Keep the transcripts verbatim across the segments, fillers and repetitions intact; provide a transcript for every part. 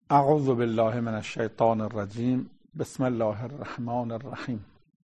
اعوذ بالله من الشیطان الرجیم. بسم الله الرحمن الرحیم.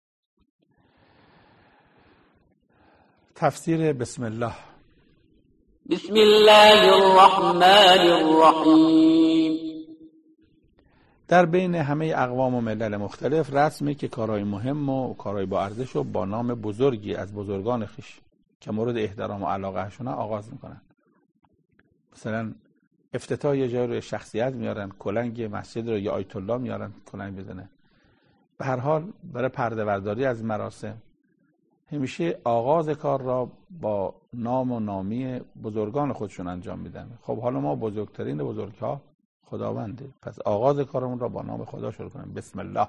تفسیر بسم الله. بسم الله الرحمن الرحیم. در بین همه اقوام و ملل مختلف رسمی که کارهای مهم و کارهای با ارزش رو با نام بزرگی از بزرگان خویش که مورد احترام و علاقهشون آغاز میکنن. مثلا افتتاح یه جای رو شخصیت میارن، کلنگ مسجد رو یا آیت الله میارن کلنگ بزنه. به هر حال برای پرده برداری از مراسم همیشه آغاز کار را با نام و نامی بزرگان خودشون انجام میدن. خب حالا ما بزرگترین بزرگها خداونده، پس آغاز کارمون را با نام خدا شروع کنیم. بسم الله.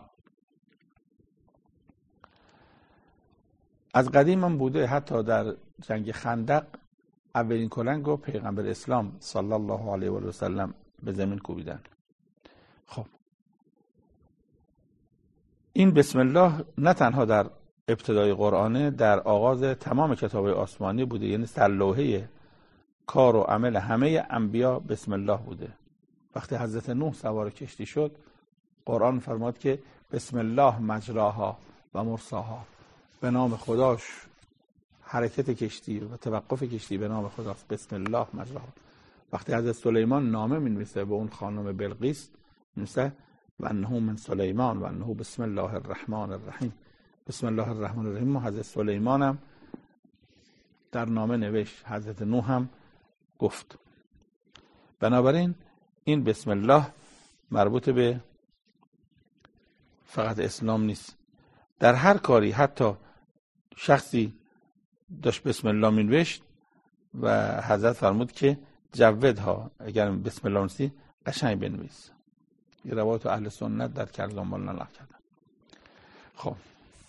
از قدیم هم بوده، حتی در جنگ خندق اولین کلنگ رو پیغمبر اسلام صلی الله علیه و سلم به زمین کوبیدن. خب این بسم الله نه تنها در ابتدای قرآنه، در آغاز تمام کتاب آسمانی بوده، یعنی سرلوحه کار و عمل همه انبیا بسم الله بوده. وقتی حضرت نوح سوار کشتی شد، قرآن فرماد که بسم الله مجراها و مرساها، به نام خداش حرکت کشتی و توقف کشتی به نام خداست. بسم الله مجراها. وقتی حضرت سلیمان نامه می‌نویسه به اون خانم بلقیس، می‌نویسه و انه من سلیمان و انه بسم الله الرحمن الرحیم. بسم الله الرحمن الرحیم. حضرت سلیمان هم در نامه نوشت، حضرت نوح هم گفت. بنابراین این بسم الله مربوط به فقط اسلام نیست. در هر کاری، حتی شخصی داشت بسم الله مینوشت و حضرت فرمود که جودها، اگر بسم الله نویسی قشنگ بنویس. یه روایت اهل سنت در کرزانمال نقل کردن. خب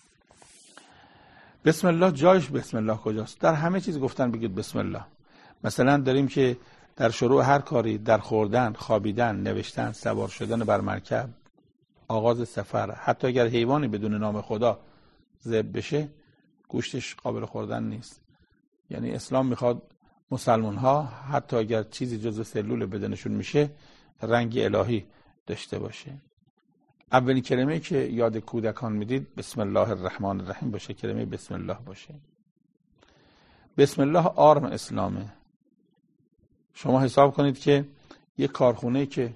بسم الله جایش بسم الله کجاست؟ در همه چیز گفتن بگید بسم الله. مثلا داریم که در شروع هر کاری، در خوردن، خوابیدن، نوشتن، سوار شدن بر مرکب، آغاز سفر، حتی اگر حیوانی بدون نام خدا ذبح بشه گوشتش قابل خوردن نیست. یعنی اسلام میخواد مسلمان ها حتی اگر چیزی جزو سلول بدنشون میشه رنگ الهی داشته باشه. اولین کلمه که یاد کودکان میدید بسم الله الرحمن الرحیم باشه، کلمه بسم الله باشه. بسم الله آرم اسلامه. شما حساب کنید که یک کارخونه که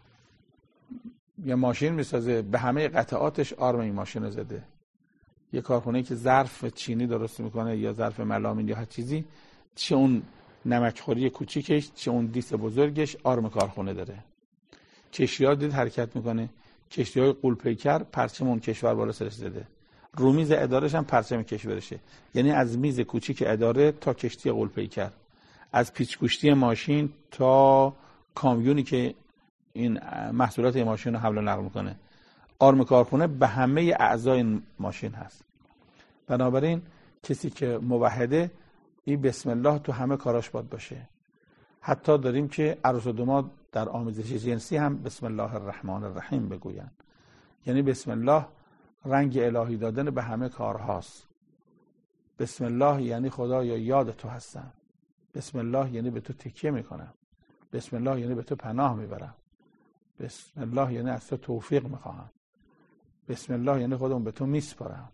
یه ماشین میسازه، به همه قطعاتش آرم این ماشین رو زده. یه کارخونه که ظرف چینی درست میکنه یا ظرف ملامین یا هر چیزی، چه اون نمکخوری کوچیکش چه اون دیس بزرگش آرم کارخونه داره. کشتی‌ها دید حرکت میکنه، کشتی‌های غول‌پیکر پرچم اون کشور بالا سرش زده. رو میز اداره‌ش هم پرچم کشورشه. یعنی از میز کوچیک اداره تا کشتی غول‌پیکر، از پیچ‌گوشتی ماشین تا کامیونی که این محصولات این ماشین رو حمل و نقل میکنه، آرم کارخونه به همه اعضای این ماشین هست. بنابراین کسی که موحده، این بسم الله تو همه کاراش باید باشه. حتی داریم که عروس و داماد در آمیزش جنسی هم بسم الله الرحمن الرحیم بگوین. یعنی بسم الله رنگ الهی دادن به همه کارهاست. بسم الله یعنی خدایا یاد تو هستم. بسم الله یعنی به تو تکیه میکنم. بسم الله یعنی به تو پناه میبرم. بسم الله یعنی از تو توفیق میخواهم. بسم الله یعنی خودم به تو میسپارم.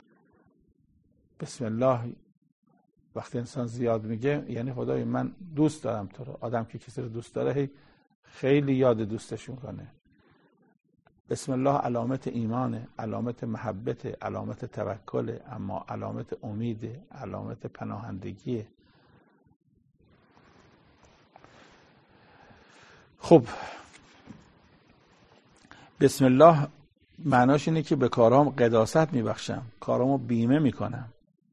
بسم الله وقتی انسان زیاد میگه یعنی خدای من دوست دارم تو رو. آدم که کسی رو دوست داره خیلی یاد دوستش میکنه. بسم الله علامت ایمانه، علامت محبت، علامت توکل، اما علامت امید، علامت پناهندگیه. خب بسم الله معناش اینه که به کارام قداست میبخشم، کارامو بیمه میکنم.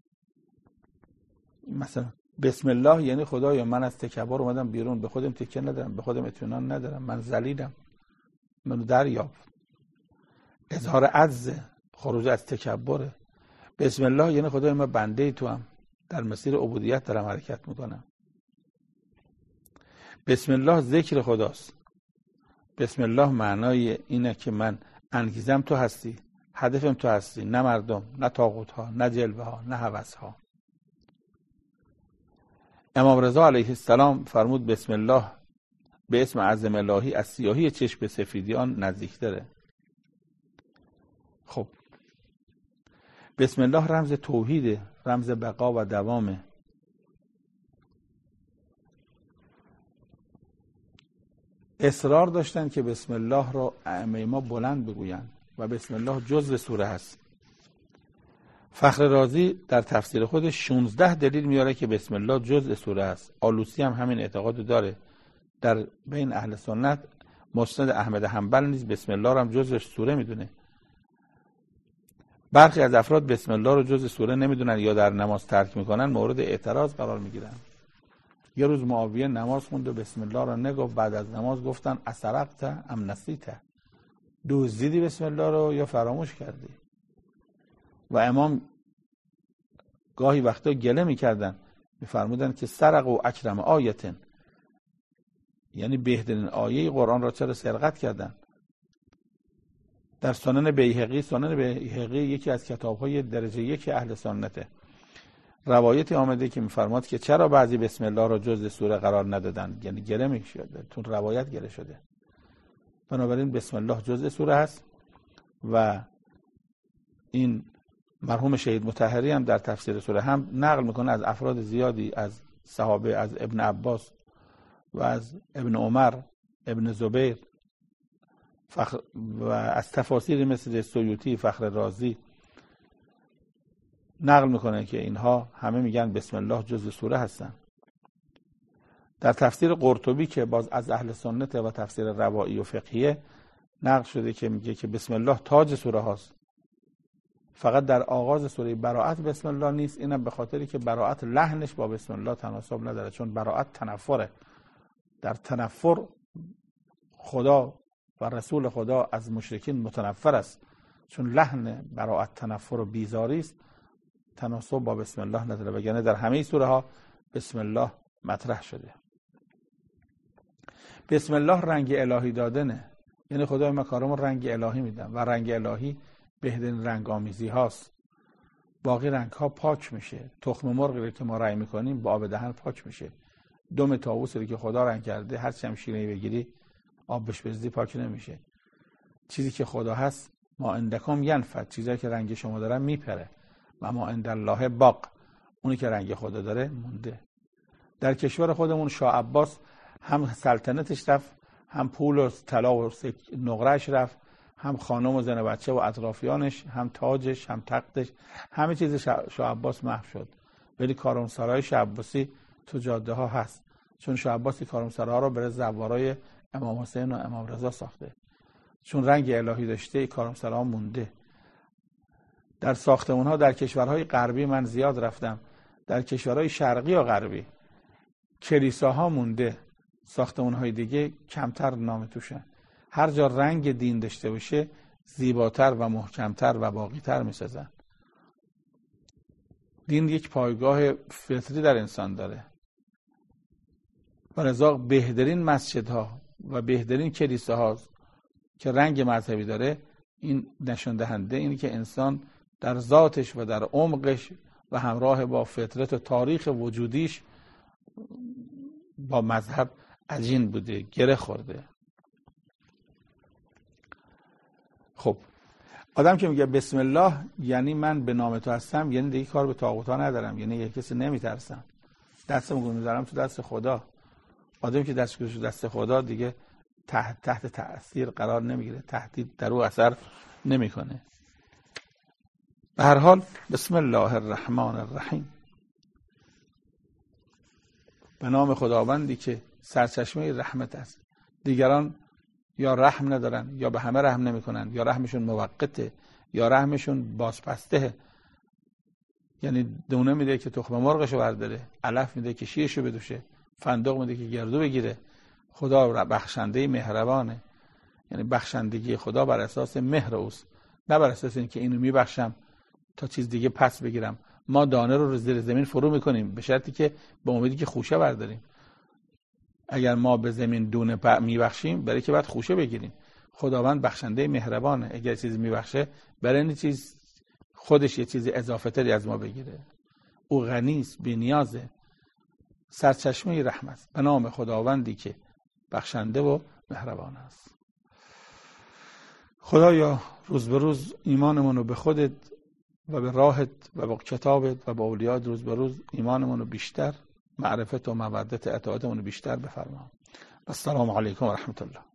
مثلا بسم الله یعنی خدایا من از تکبر اومدم بیرون، به خودم تکیه ندارم، به خودم اطمینان ندارم، من ذلیلم، منو دریاب. اظهار عجز، خروج از تکبره. بسم الله یعنی خدایا من بنده تو هم، در مسیر عبودیت دارم حرکت میکنم. بسم الله ذکر خداست. بسم الله معنای اینه که من انگیزم تو هستی، هدفم تو هستی، نه مردم، نه طاغوت ها، نه جلوه ها، نه هوس ها. امام رضا علیه السلام فرمود بسم الله به اسم عظم الهی از سیاهی چشم به سفیدی آن نزدیکتره. خب بسم الله رمز توحیده، رمز بقا و دوامه. اصرار داشتن که بسم الله را ائمه ما بلند بگویند و بسم الله جزء سوره هست. فخر رازی در تفسیر خودش شانزده دلیل میاره که بسم الله جزء سوره است. آلوسی هم همین اعتقاد داره. در بین اهل سنت مسند احمد حنبل نیز بسم الله را هم جزء سوره میدونه. برخی از افراد بسم الله رو جزء سوره نمیدونن یا در نماز ترک میکنن، مورد اعتراض قرار میگیرن. یه روز معاویه نماز خوند و بسم الله را نگفت، بعد از نماز گفتن اسرقت ام نسیت، دزدیدی بسم الله رو یا فراموش کردی؟ و امام گاهی وقتا گله میکردن، میفرمودن که سرق و اکرم آیتن، یعنی بهترین آیه قرآن را چرا سرقت کردن؟ در سنن بیهقی، سنن بیهقی یکی از کتاب‌های درجه یک اهل سنته، روایتی آمده که میفرماد که چرا بعضی بسم الله را جزء سوره قرار ندادن، یعنی گله میشده، تو روایت گله شده. بنابراین بسم الله جزء سوره هست. و این مرحوم شهید مطهری هم در تفسیر سوره هم نقل میکنه از افراد زیادی، از صحابه، از ابن عباس و از ابن عمر، ابن زبیر فخر و از تفاسیر مثل سیوطی، فخر رازی نقل میکنه که اینها همه میگن بسم الله جزء سوره هستن. در تفسیر قرطبی که باز از اهل سنت و تفسیر روایی و فقهیه نقل شده که میگه که بسم الله تاج سوره هاست. فقط در آغاز سوره براءت بسم الله نیست، اینم به خاطری که براءت لحنش با بسم الله تناسب نداره، چون براءت تنفره. در تنفر خدا و رسول خدا از مشرکین متنفر است، چون لحن براءت تنفر و بیزاری است، تناسب با بسم الله نداره، وگرنه در همه سوره ها بسم الله مطرح شده. بسم الله رنگ الهی دادنه، یعنی خدای مکارم رنگ الهی میدن و رنگ الهی بهترین رنگ آمیزی هاست. باقی رنگ ها پاک میشه. تخم مرغی که ما رنگ میکنیم با آب دهن پاک میشه. دم طاووسی که خدا رنگ کرده هر چم شیرینی بگیری آب بهش بریزی پاک نمیشه. چیزی که خدا هست ما عندکم ینفد، چیزایی که رنگ شما داره میپره. و ما عند الله باق، اونی که رنگ خدا داره مونده. در کشور خودمون شاه عباس هم سلطنتش رفت، هم پول و طلا و نقرهش رفت، هم خانم و زن و بچه و اطرافیانش، هم تاجش، هم تختش، همه چیز شاه عباس محو شد. ولی کاروانسرای شاه عباسی تو جاده ها هست، چون شاه عباسی کاروانسرا رو برای زوارای امام حسین و امام رضا ساخته. چون رنگ الهی داشته کاروانسرا مونده. در ساختمان ها در کشورهای غربی من زیاد رفتم، در کشورهای شرقی و غربی کلیساها مونده، ساختمان های دیگه کمتر نام توشه. هر جا رنگ دین داشته باشه زیباتر و محکمتر و باقیتر میسازن. دین یک پایگاه فطری در انسان داره و لذا بهترین مسجدها و بهترین کلیساها که رنگ مذهبی داره، این نشان دهنده اینه که انسان در ذاتش و در عمقش و همراه با فطرت و تاریخ وجودیش با مذهب عجین بوده، گره خورده. خب آدم که میگه بسم الله یعنی من به نام تو هستم، یعنی دیگه کار به طاغوتا ندارم، یعنی یک کسی نمیترسم، دستمو میذارم تو دست خدا. آدم که دستش تو دست خدا دیگه تحت تحت تأثیر قرار نمیگیره، تهدید در او اثر نمیکنه. به هر حال بسم الله الرحمن الرحیم، به نام خداوندی که سرچشمه رحمت است. دیگران یا رحم ندارن یا به همه رحم نمیکنن، یا رحمشون موقته یا رحمشون بازپسته. یعنی دونه میده که تخم مرغشو برداره، علف میده که شیرشو بدوشه، فندق میده که گردو بگیره. خدا بخشنده مهربانه، یعنی بخشندگی خدا بر اساس مهر اوست، نه بر اساس اینکه اینو میبخشم تا چیز دیگه پس بگیرم. ما دانه رو زیر زمین فرو میکنیم به شرطی که به امیدی که خوشه برداریم. اگر ما به زمین دونه میبخشیم برای که بعد خوشه بگیریم. خداوند بخشنده مهربانه، اگر چیزی میبخشه برای این چیز خودش یه چیز اضافه تری از ما بگیره. او غنی است، بی‌نیازه، سرچشمه رحمت. به نام خداوندی که بخشنده و مهربان است. خدایا روز به روز ایمانمون رو به خودت و به راهت و به کتابت و به اولیات روز به روز ایمانمون رو بیشتر، معرفت و مودت اطاعتمون رو بیشتر بفرما. السلام علیکم و رحمت الله.